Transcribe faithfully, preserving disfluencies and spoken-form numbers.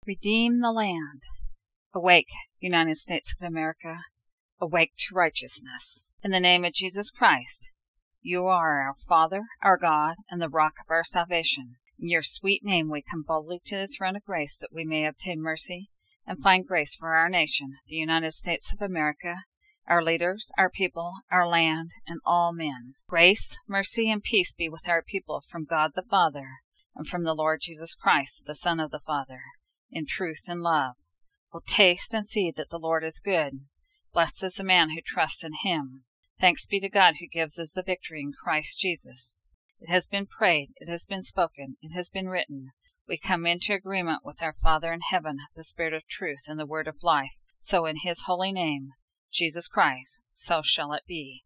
Redeem the land. Awake, United States of America. Awake to righteousness. In the name of Jesus Christ, you are our Father, our God, and the rock of our salvation. In your sweet name we come boldly to the throne of grace that we may obtain mercy and find grace for our nation, the United States of America, our leaders, our people, our land, and all men. Grace, mercy, and peace be with our people from God the Father, and from the Lord Jesus Christ, the Son of the Father, in truth and love. O taste and see that the Lord is good. Blessed is the man who trusts in him. Thanks be to God who gives us the victory in Christ Jesus. It has been prayed, it has been spoken, it has been written. We come into agreement with our Father in heaven, the Spirit of truth and the Word of life. So in his holy name, Jesus Christ, so shall it be.